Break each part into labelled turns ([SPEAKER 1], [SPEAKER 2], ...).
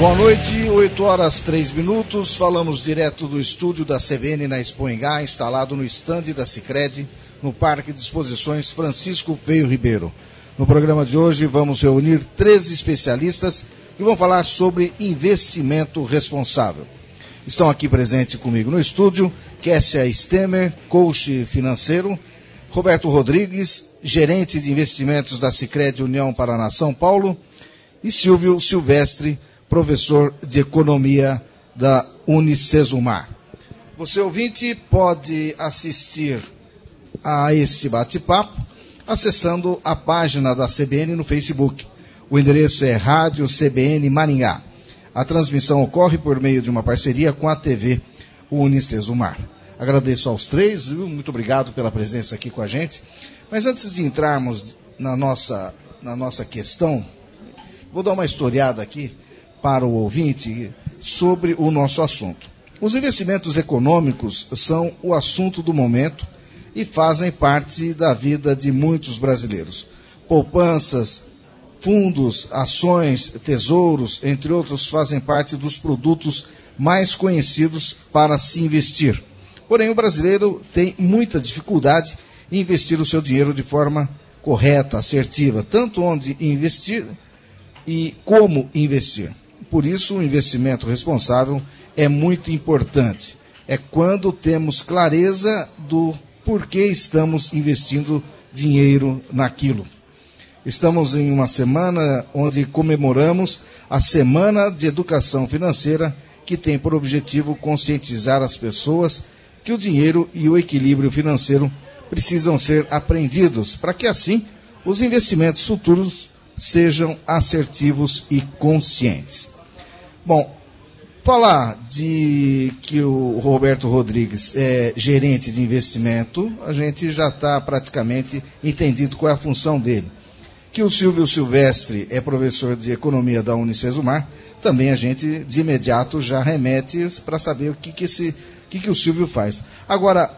[SPEAKER 1] Boa noite, 8h03. Falamos direto do estúdio da CBN na Expo Engá, instalado no estande da Sicredi, no Parque de Exposições Francisco Feio Ribeiro. No programa de hoje vamos reunir 13 especialistas que vão falar sobre investimento responsável. Estão aqui presentes comigo no estúdio Kessia Stemmer, coach financeiro, Roberto Rodrigues, gerente de investimentos da Sicredi União Paraná São Paulo, e Silvio Silvestre, professor de economia da Unicesumar. Você, ouvinte, pode assistir a este bate-papo acessando a página da CBN no Facebook. O endereço é Rádio CBN Maringá. A transmissão ocorre por meio de uma parceria com a TV Unicesumar. Agradeço aos três, muito obrigado pela presença aqui com a gente. Mas antes de entrarmos na nossa questão, vou dar uma historiada aqui para o ouvinte sobre o nosso assunto. Os investimentos econômicos são o assunto do momento e fazem parte da vida de muitos brasileiros. Poupanças, fundos, ações, tesouros, entre outros, fazem parte dos produtos mais conhecidos para se investir. Porém, o brasileiro tem muita dificuldade em investir o seu dinheiro de forma correta, assertiva, tanto onde investir e como investir. Por isso, o investimento responsável é muito importante. É quando temos clareza do porquê estamos investindo dinheiro naquilo. Estamos em uma semana onde comemoramos a Semana de Educação Financeira, que tem por objetivo conscientizar as pessoas que o dinheiro e o equilíbrio financeiro precisam ser aprendidos, para que assim os investimentos futuros sejam assertivos e conscientes. Bom, falar de que o Roberto Rodrigues é gerente de investimento, a gente já está praticamente entendido qual é a função dele. Que o Silvio Silvestre é professor de economia da Unicesumar, também a gente de imediato já remete para saber o que o Silvio faz. Agora,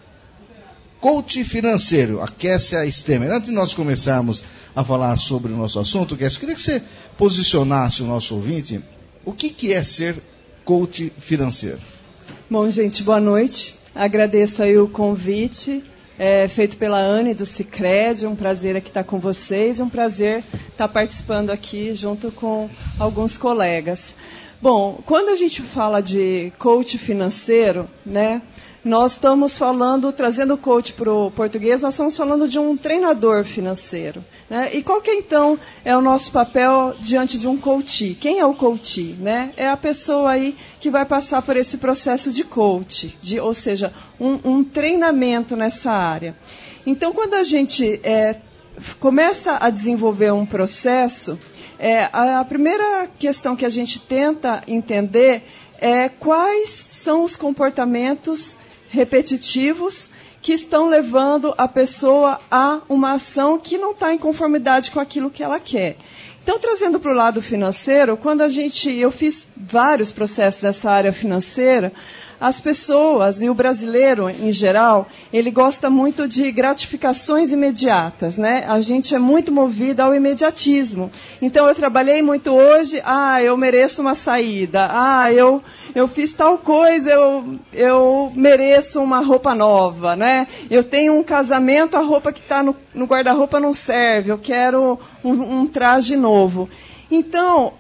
[SPEAKER 1] coach financeiro, a Kessia Stemmer. Antes de nós começarmos a falar sobre o nosso assunto, Kessia, eu queria que você posicionasse o nosso ouvinte. O que é ser coach financeiro?
[SPEAKER 2] Bom, gente, boa noite. Agradeço aí o convite feito pela Anne do Sicredi. Um prazer aqui estar com vocês. Um prazer estar participando aqui junto com alguns colegas. Bom, quando a gente fala de coach financeiro, né? Nós estamos falando, trazendo o coach para o português, nós estamos falando de um treinador financeiro. Né? E qual que então é o nosso papel diante de um coach? Quem é o coach? Né? É a pessoa aí que vai passar por esse processo de coach, ou seja, um treinamento nessa área. Então, quando a gente começa a desenvolver um processo, a primeira questão que a gente tenta entender é quais são os comportamentos repetitivos que estão levando a pessoa a uma ação que não está em conformidade com aquilo que ela quer. Então, trazendo para o lado financeiro, quando eu fiz vários processos nessa área financeira, as pessoas, e o brasileiro em geral, ele gosta muito de gratificações imediatas, né? A gente é muito movido ao imediatismo. Então, eu trabalhei muito hoje, eu mereço uma saída. Eu fiz tal coisa, eu mereço uma roupa nova, né? Eu tenho um casamento, a roupa que está no guarda-roupa não serve, eu quero um traje novo. Então,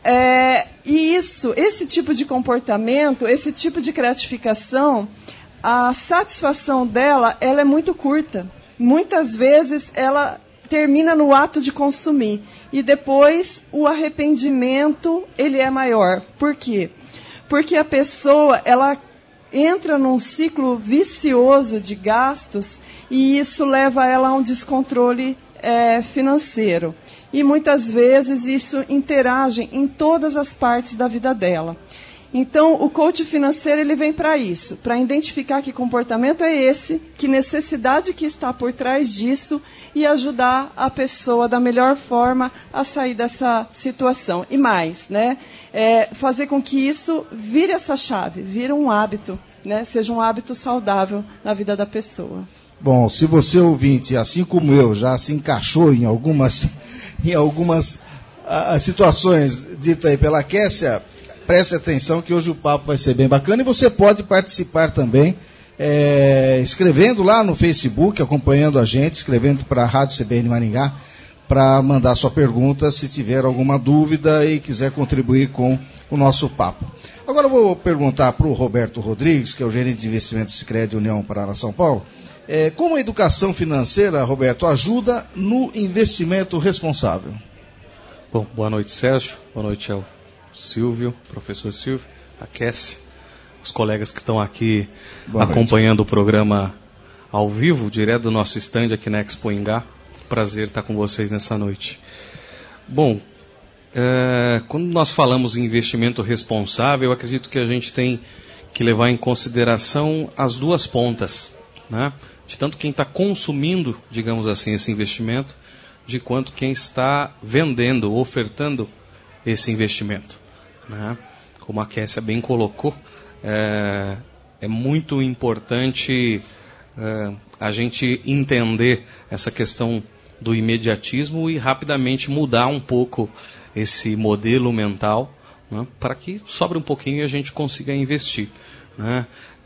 [SPEAKER 2] esse tipo de comportamento, esse tipo de gratificação, a satisfação dela é muito curta. Muitas vezes ela termina no ato de consumir e depois o arrependimento ele é maior. Por quê? Porque a pessoa ela entra num ciclo vicioso de gastos e isso leva ela a um descontrole financeiro. E muitas vezes isso interage em todas as partes da vida dela. Então, o coach financeiro ele vem para isso, para identificar que comportamento é esse, que necessidade que está por trás disso e ajudar a pessoa da melhor forma a sair dessa situação. E mais, né, fazer com que isso vire essa chave, vire um hábito, né, seja um hábito saudável na vida da pessoa.
[SPEAKER 1] Bom, se você ouvinte, assim como eu, já se encaixou em algumas situações ditas aí pela Kessia, preste atenção que hoje o papo vai ser bem bacana e você pode participar também, escrevendo lá no Facebook, acompanhando a gente, escrevendo para a Rádio CBN Maringá, para mandar sua pergunta, se tiver alguma dúvida e quiser contribuir com o nosso papo. Agora eu vou perguntar para o Roberto Rodrigues, que é o gerente de investimentos Sicredi União Paraná São Paulo, como a educação financeira, Roberto, ajuda no investimento responsável?
[SPEAKER 3] Bom, boa noite, Sérgio, boa noite ao Silvio, professor Silvio, a Cassie, os colegas que estão aqui acompanhando o programa ao vivo, direto do nosso stand aqui na Expo Ingá. Prazer estar com vocês nessa noite. Bom, quando nós falamos em investimento responsável, eu acredito que a gente tem que levar em consideração as duas pontas, né? De tanto quem está consumindo, digamos assim, esse investimento, de quanto quem está vendendo, ofertando esse investimento, né? Como a Kessia bem colocou, é muito importante a gente entender essa questão do imediatismo e rapidamente mudar um pouco esse modelo mental, né, para que sobre um pouquinho e a gente consiga investir, né?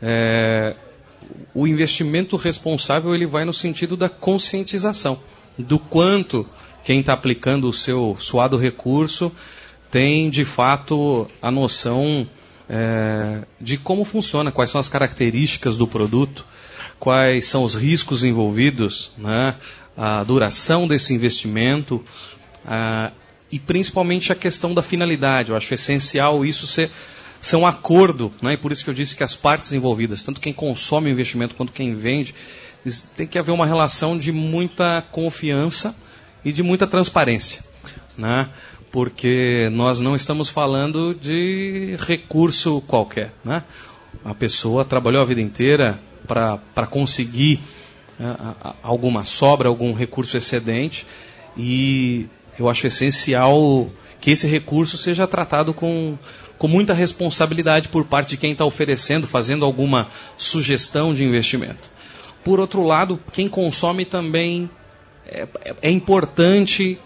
[SPEAKER 3] O investimento responsável ele vai no sentido da conscientização do quanto quem está aplicando o seu suado recurso tem de fato a noção de como funciona, quais são as características do produto, quais são os riscos envolvidos, né, a duração desse investimento e principalmente a questão da finalidade. Eu acho essencial isso ser um acordo, né, e por isso que eu disse que as partes envolvidas, tanto quem consome o investimento quanto quem vende, tem que haver uma relação de muita confiança e de muita transparência, né, porque nós não estamos falando de recurso qualquer, né? A pessoa trabalhou a vida inteira para conseguir alguma sobra, algum recurso excedente, e eu acho essencial que esse recurso seja tratado com muita responsabilidade por parte de quem está oferecendo, fazendo alguma sugestão de investimento. Por outro lado, quem consome também é importante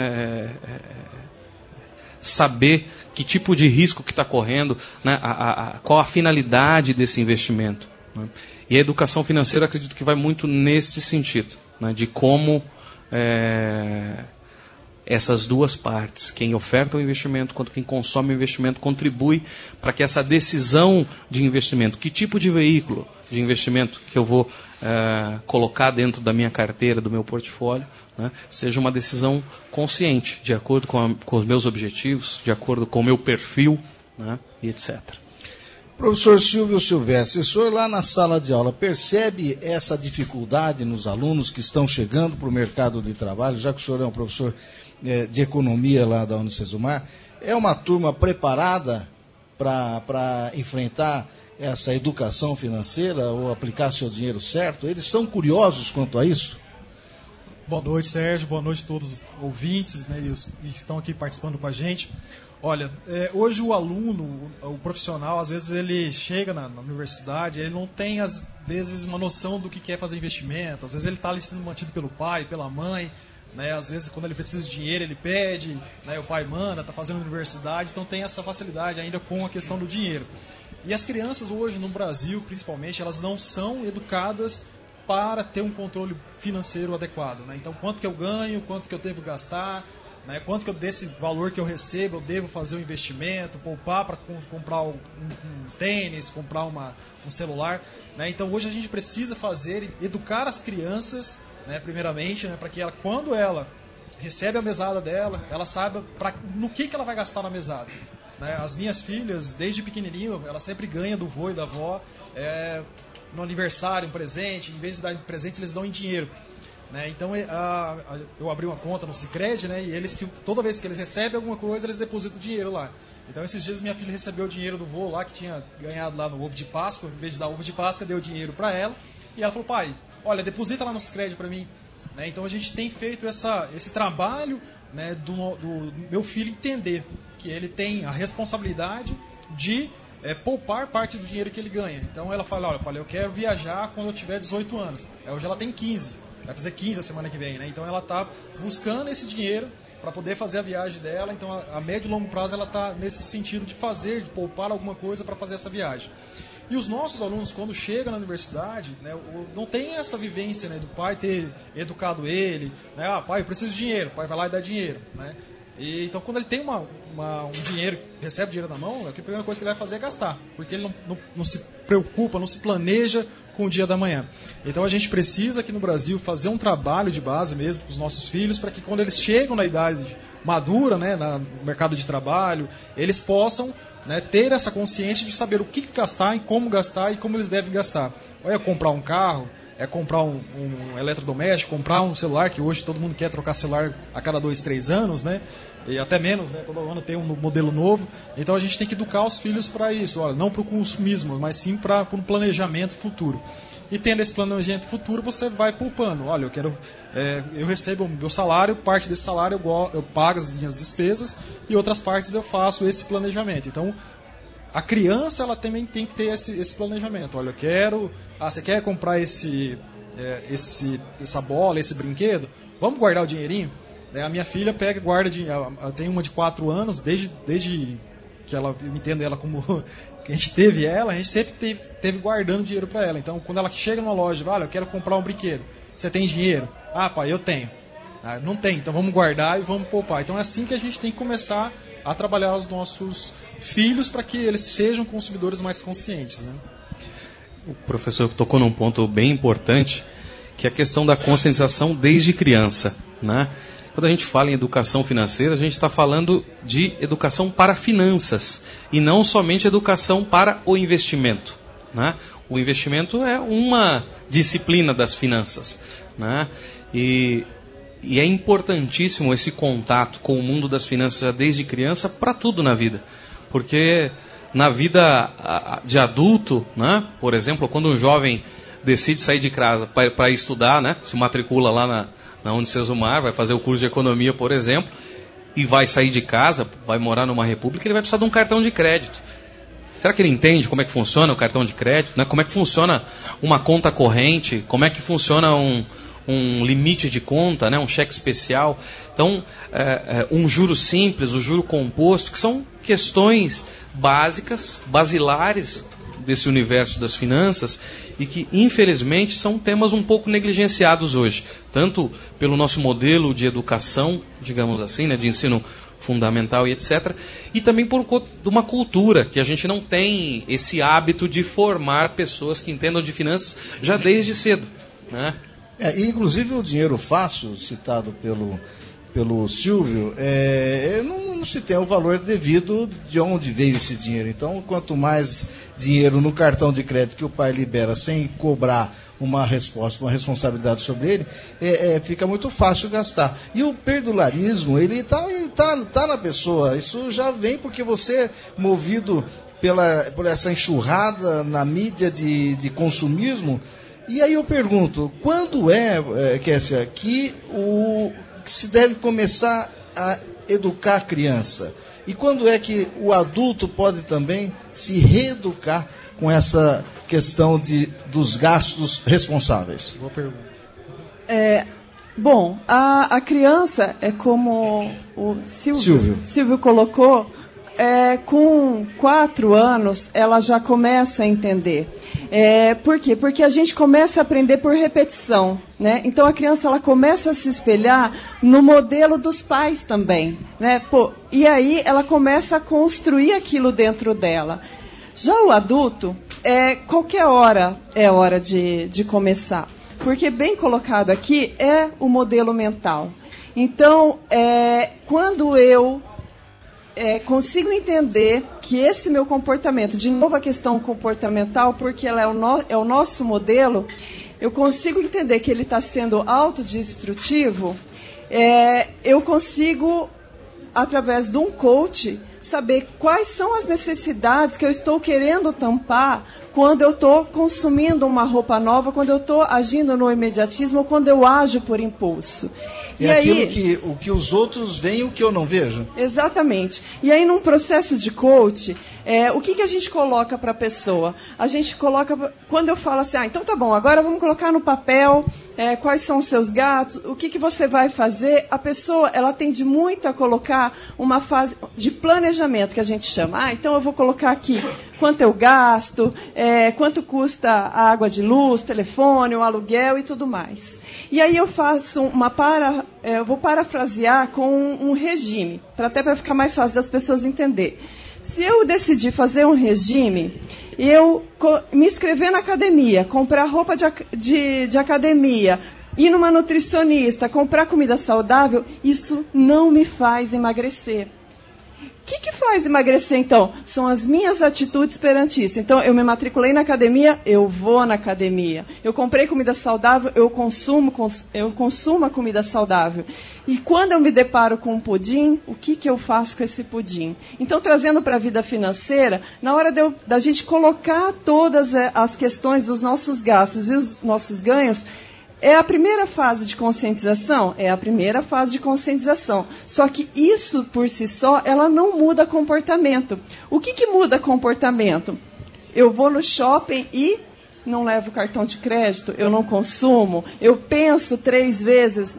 [SPEAKER 3] saber que tipo de risco que está correndo, né, qual a finalidade desse investimento, né? E a educação financeira, acredito que vai muito nesse sentido, né, de como essas duas partes, quem oferta o investimento quanto quem consome o investimento, contribui para que essa decisão de investimento, que tipo de veículo de investimento que eu vou colocar dentro da minha carteira, do meu portfólio, né, seja uma decisão consciente, de acordo com os meus objetivos, de acordo com o meu perfil, né, e etc.
[SPEAKER 1] Professor Silvio Silvestre, o senhor lá na sala de aula percebe essa dificuldade nos alunos que estão chegando para o mercado de trabalho, já que o senhor é um professor de economia lá da Unicesumar, é uma turma preparada para enfrentar essa educação financeira ou aplicar seu dinheiro certo? Eles são curiosos quanto a isso?
[SPEAKER 4] Boa noite, Sérgio, boa noite a todos os ouvintes, né, e os que estão aqui participando com a gente. Olha, hoje o aluno, o profissional, às vezes ele chega na universidade, ele não tem às vezes uma noção do que quer fazer investimento, às vezes ele está ali sendo mantido pelo pai, pela mãe, né, às vezes quando ele precisa de dinheiro ele pede, né, o pai manda, está fazendo universidade, então tem essa facilidade ainda com a questão do dinheiro. E as crianças hoje no Brasil, principalmente, elas não são educadas para ter um controle financeiro adequado, né? Então, quanto que eu ganho, quanto que eu devo gastar, né? Quanto que eu, desse valor que eu recebo, eu devo fazer um investimento, poupar para comprar um tênis, comprar um celular, né? Então, hoje a gente precisa educar as crianças, né, primeiramente, né, para que ela, quando ela recebe a mesada dela, ela saiba no que ela vai gastar na mesada. Né? As minhas filhas, desde pequenininho, elas sempre ganham do vô e da avó, no aniversário, um presente, em vez de dar presente, eles dão em dinheiro. Né? Então, eu abri uma conta no Sicredi, né, e toda vez que eles recebem alguma coisa, eles depositam dinheiro lá. Então, esses dias minha filha recebeu o dinheiro do vô lá, que tinha ganhado lá no ovo de Páscoa, em vez de dar ovo de Páscoa, deu dinheiro para ela, e ela falou: pai, olha, deposita lá no Sicredi para mim. Né? Então, a gente tem feito esse trabalho, né, do meu filho entender que ele tem a responsabilidade de poupar parte do dinheiro que ele ganha. Então ela fala: olha, eu quero viajar quando eu tiver 18 anos. Hoje ela tem 15, vai fazer 15 a semana que vem, né? Então ela está buscando esse dinheiro para poder fazer a viagem dela. Então, a médio e longo prazo, ela está nesse sentido de poupar alguma coisa para fazer essa viagem. E os nossos alunos, quando chegam na universidade, né, não tem essa vivência, né, do pai ter educado ele, né, pai, eu preciso de dinheiro, o pai vai lá e dá dinheiro, né? E, então, quando ele tem um dinheiro, recebe dinheiro na mão, a primeira coisa que ele vai fazer é gastar, porque ele não se preocupa, não se planeja com o dia da manhã. Então, a gente precisa aqui no Brasil fazer um trabalho de base mesmo com os nossos filhos, para que quando eles chegam na idade madura, né, no mercado de trabalho, eles possam, né, ter essa consciência de saber o que gastar e como eles devem gastar. Ou é comprar um carro, é comprar um eletrodoméstico, comprar um celular, que hoje todo mundo quer trocar celular a cada 2, 3 anos, né? E até menos, né? Todo ano tem um modelo novo. Então a gente tem que educar os filhos para isso, olha, não para o consumismo, mas sim para um planejamento futuro. E tendo esse planejamento futuro, você vai poupando. Olha, eu recebo o meu salário, parte desse salário eu pago as minhas despesas e outras partes eu faço esse planejamento. Então, a criança, ela também tem que ter esse planejamento. Olha, você quer comprar essa bola, esse brinquedo? Vamos guardar o dinheirinho? A minha filha pega e guarda, eu tenho uma de 4 anos, desde que eu entendo ela como que a gente teve ela, a gente sempre teve guardando dinheiro para ela. Então, quando ela chega numa loja, olha, eu quero comprar um brinquedo, você tem dinheiro? Ah, pai, eu tenho. Ah, não tem, então vamos guardar e vamos poupar. Então é assim que a gente tem que começar a trabalhar os nossos filhos para que eles sejam consumidores mais conscientes, né?
[SPEAKER 3] O professor tocou num ponto bem importante, que é a questão da conscientização desde criança, né? Quando a gente fala em educação financeira, a gente está falando de educação para finanças e não somente educação para o investimento, né? O investimento é uma disciplina das finanças, né? E é importantíssimo esse contato com o mundo das finanças já desde criança para tudo na vida. Porque na vida de adulto, né, por exemplo, quando um jovem decide sair de casa para estudar, né, se matricula lá na Unicesumar, vai fazer o curso de economia, por exemplo, e vai sair de casa, vai morar numa república, ele vai precisar de um cartão de crédito. Será que ele entende como é que funciona o cartão de crédito, né? Como é que funciona uma conta corrente? Como é que funciona um limite de conta, né, um cheque especial? Então, um juro simples, o juro composto, que são questões básicas, basilares desse universo das finanças e que, infelizmente, são temas um pouco negligenciados hoje, tanto pelo nosso modelo de educação, digamos assim, né, de ensino fundamental e etc., e também por uma cultura que a gente não tem esse hábito de formar pessoas que entendam de finanças já desde cedo, né?
[SPEAKER 1] Inclusive o dinheiro fácil, citado pelo Silvio, não se tem o valor devido de onde veio esse dinheiro. Então, quanto mais dinheiro no cartão de crédito que o pai libera sem cobrar uma resposta, uma responsabilidade sobre ele, fica muito fácil gastar. E o perdularismo, ele tá na pessoa. Isso já vem porque você, movido por essa enxurrada na mídia de consumismo. E aí eu pergunto, quando Kessia, que se deve começar a educar a criança? E quando é que o adulto pode também se reeducar com essa questão dos gastos responsáveis?
[SPEAKER 4] Boa pergunta.
[SPEAKER 2] Bom, a criança, como o Silvio colocou, com 4 anos ela já começa a entender. Por quê? Porque a gente começa a aprender por repetição, né? Então a criança ela começa a se espelhar no modelo dos pais também, né? E aí ela começa a construir aquilo dentro dela. Já o adulto, qualquer hora é hora de começar, porque bem colocado aqui é o modelo mental. Então, quando eu consigo entender que esse meu comportamento, de novo a questão comportamental, porque ela é o nosso modelo, eu consigo entender que ele está sendo autodestrutivo, eu consigo, através de um coach, saber quais são as necessidades que eu estou querendo tampar quando eu estou consumindo uma roupa nova, quando eu estou agindo no imediatismo ou quando eu ajo por impulso.
[SPEAKER 1] É e aquilo aí, o que os outros veem, o que eu não vejo.
[SPEAKER 2] Exatamente. E aí, num processo de coach, o que a gente coloca para a pessoa? A gente coloca, quando eu falo assim, então tá bom, agora vamos colocar no papel quais são os seus gastos, o que você vai fazer, a pessoa, ela tende muito a colocar uma fase de planejamento, que a gente chama. Então eu vou colocar aqui quanto eu gasto, quanto custa a água de luz, telefone, o aluguel e tudo mais. E aí eu faço eu vou parafrasear com um regime, até para ficar mais fácil das pessoas entenderem. Se eu decidir fazer um regime, eu me inscrever na academia, comprar roupa de academia, ir numa nutricionista, comprar comida saudável, isso não me faz emagrecer. O que faz emagrecer, então? São as minhas atitudes perante isso. Então, eu me matriculei na academia, eu vou na academia. Eu comprei comida saudável, eu consumo a comida saudável. E quando eu me deparo com um pudim, o que eu faço com esse pudim? Então, trazendo para a vida financeira, na hora da gente colocar todas as questões dos nossos gastos e os nossos ganhos, é a primeira fase de conscientização? É a primeira fase de conscientização. Só que isso, por si só, ela não muda comportamento. O que muda comportamento? Eu vou no shopping e não levo cartão de crédito, eu não consumo, eu penso 3 vezes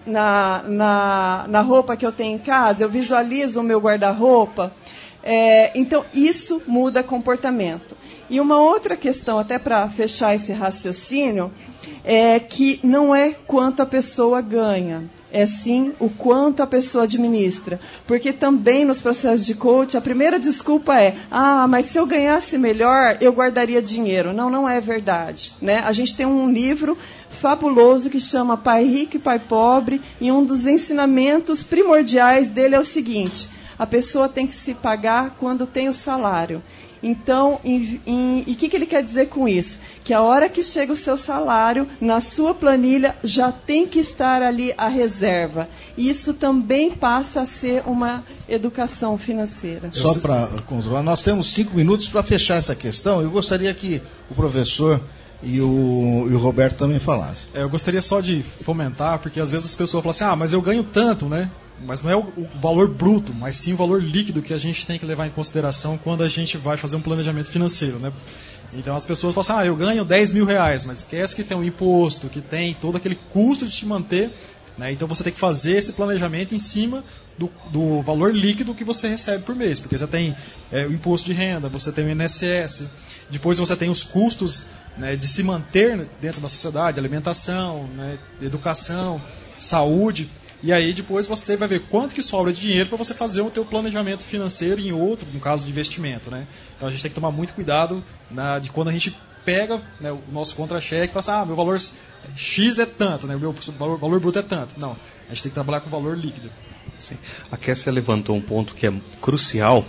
[SPEAKER 2] na roupa que eu tenho em casa, eu visualizo o meu guarda-roupa. Então, isso muda comportamento. E uma outra questão, até para fechar esse raciocínio, é que não é quanto a pessoa ganha, é sim o quanto a pessoa administra. Porque também nos processos de coach, a primeira desculpa é, mas se eu ganhasse melhor, eu guardaria dinheiro. Não é verdade, né? A gente tem um livro fabuloso que chama Pai Rico e Pai Pobre, e um dos ensinamentos primordiais dele é o seguinte: a pessoa tem que se pagar quando tem o salário. Então, e o que ele quer dizer com isso? Que a hora que chega o seu salário, na sua planilha, já tem que estar ali a reserva. E isso também passa a ser uma educação financeira.
[SPEAKER 1] Só para controlar, nós temos 5 minutos para fechar essa questão. Eu gostaria que o professor e o Roberto também falassem.
[SPEAKER 4] Eu gostaria só de fomentar, porque às vezes as pessoas falam assim, mas eu ganho tanto, né? Mas não é o valor bruto, mas sim o valor líquido que a gente tem que levar em consideração quando a gente vai fazer um planejamento financeiro, né? Então as pessoas falam assim, eu ganho 10 mil reais, mas esquece que tem um imposto, que tem todo aquele custo de te manter, né? Então você tem que fazer esse planejamento em cima do valor líquido que você recebe por mês, porque você tem o imposto de renda, você tem o INSS, depois você tem os custos, né, de se manter dentro da sociedade, alimentação, né, educação, saúde. E aí depois você vai ver quanto que sobra de dinheiro para você fazer o teu planejamento financeiro em outro, no caso de investimento, né? Então a gente tem que tomar muito cuidado de quando a gente pega, né, o nosso contra-cheque e fala assim, meu valor X é tanto, né, o meu valor bruto é tanto. Não, a gente tem que trabalhar com o valor líquido.
[SPEAKER 3] Sim. A Kessia levantou um ponto que é crucial,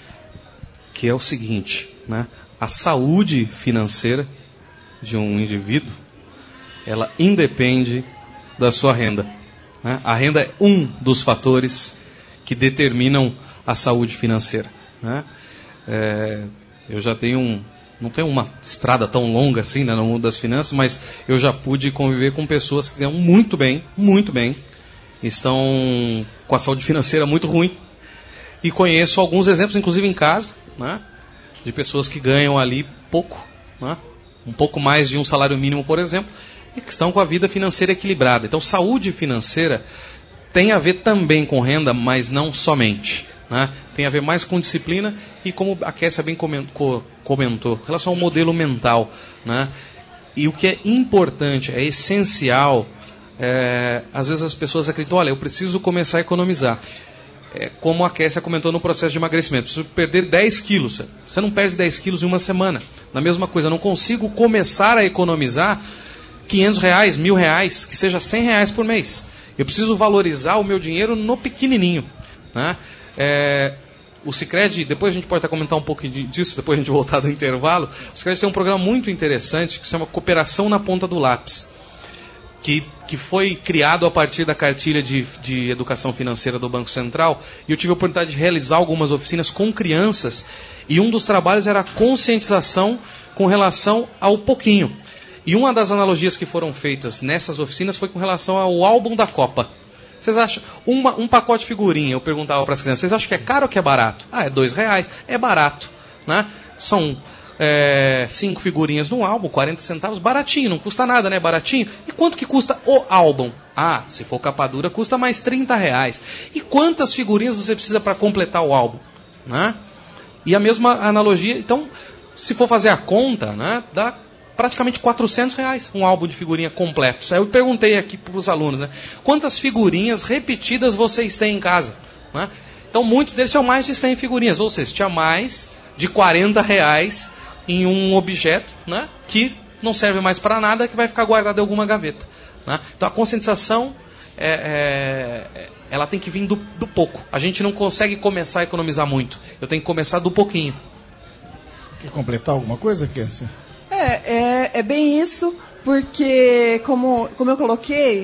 [SPEAKER 3] que é o seguinte, né? A saúde financeira de um indivíduo, ela independe da sua renda. A renda é um dos fatores que determinam a saúde financeira. Eu já não tenho uma estrada tão longa assim, né, no mundo das finanças, mas eu já pude conviver com pessoas que ganham muito bem, estão com a saúde financeira muito ruim. E conheço alguns exemplos, inclusive em casa, né, de pessoas que ganham ali pouco, né, um pouco mais de um salário mínimo, por exemplo, e que estão com a vida financeira equilibrada. Então, saúde financeira tem a ver também com renda, mas não somente, né? Tem a ver mais com disciplina e, como a Kessia bem comentou, em relação ao modelo mental, né? E o que é importante, é essencial, às vezes as pessoas acreditam, eu preciso começar a economizar. Como a Kessia comentou no processo de emagrecimento, preciso perder 10 quilos. Você não perde 10 quilos em uma semana. Na mesma coisa, não consigo começar a economizar 500 reais, 1.000 reais, que seja 100 reais por mês. Eu preciso valorizar o meu dinheiro no pequenininho, né? O Sicredi, depois a gente pode até comentar um pouco disso, depois a gente voltar do intervalo. O Sicredi tem um programa muito interessante que se chama Cooperação na Ponta do Lápis. que foi criado a partir da cartilha de educação financeira do Banco Central, e eu tive a oportunidade de realizar algumas oficinas com crianças, e um dos trabalhos era a conscientização com relação ao pouquinho. E uma das analogias que foram feitas nessas oficinas foi com relação ao álbum da Copa. Vocês acham, um pacote de figurinha, eu perguntava para as crianças, vocês acham que é caro ou que é barato? É R$2, é barato, né? São 5 figurinhas no álbum, 40 centavos, baratinho, não custa nada, né? Baratinho. E quanto que custa o álbum? Se for capa dura, custa mais R$30. E quantas figurinhas você precisa para completar o álbum? Né? E a mesma analogia, então, se for fazer a conta, né, dá praticamente R$400 um álbum de figurinha completo. Aí eu perguntei aqui para os alunos, né, quantas figurinhas repetidas vocês têm em casa? Né? Então, muitos deles tinham mais de 100 figurinhas, ou seja, tinha mais de R$40 em um objeto, né, que não serve mais para nada, que vai ficar guardado em alguma gaveta. Né? Então, a conscientização ela tem que vir do pouco. A gente não consegue começar a economizar muito. Eu tenho que começar do pouquinho.
[SPEAKER 1] Quer completar alguma coisa, Kécia?
[SPEAKER 2] É bem isso, porque, como eu coloquei,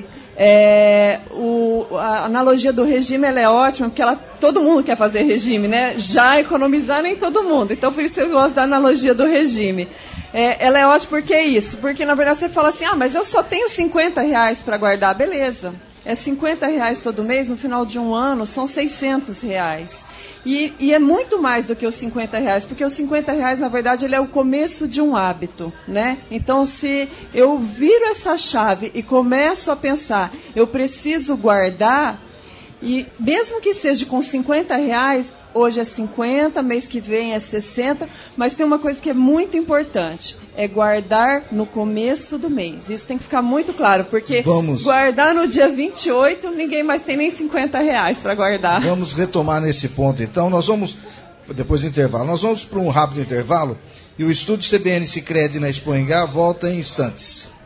[SPEAKER 2] a analogia do regime ela é ótima, porque todo mundo quer fazer regime, né? Já economizar nem todo mundo. Então, por isso eu gosto da analogia do regime. Ela é ótima porque é isso. Porque, na verdade, você fala assim, mas eu só tenho R$50 para guardar. Beleza. É R$50 todo mês, no final de um ano são R$600. E é muito mais do que os R$50, porque os R$50, na verdade, ele é o começo de um hábito, né? Então, se eu viro essa chave e começo a pensar, eu preciso guardar, e mesmo que seja com R$50, hoje é 50, mês que vem é 60, mas tem uma coisa que é muito importante, é guardar no começo do mês. Isso tem que ficar muito claro, porque guardar no dia 28, ninguém mais tem nem R$50 para guardar.
[SPEAKER 1] Vamos retomar nesse ponto, então. Nós vamos, depois do intervalo, nós vamos para um rápido intervalo, e o Estúdio CBN Sicredi na Expo Engá volta em instantes.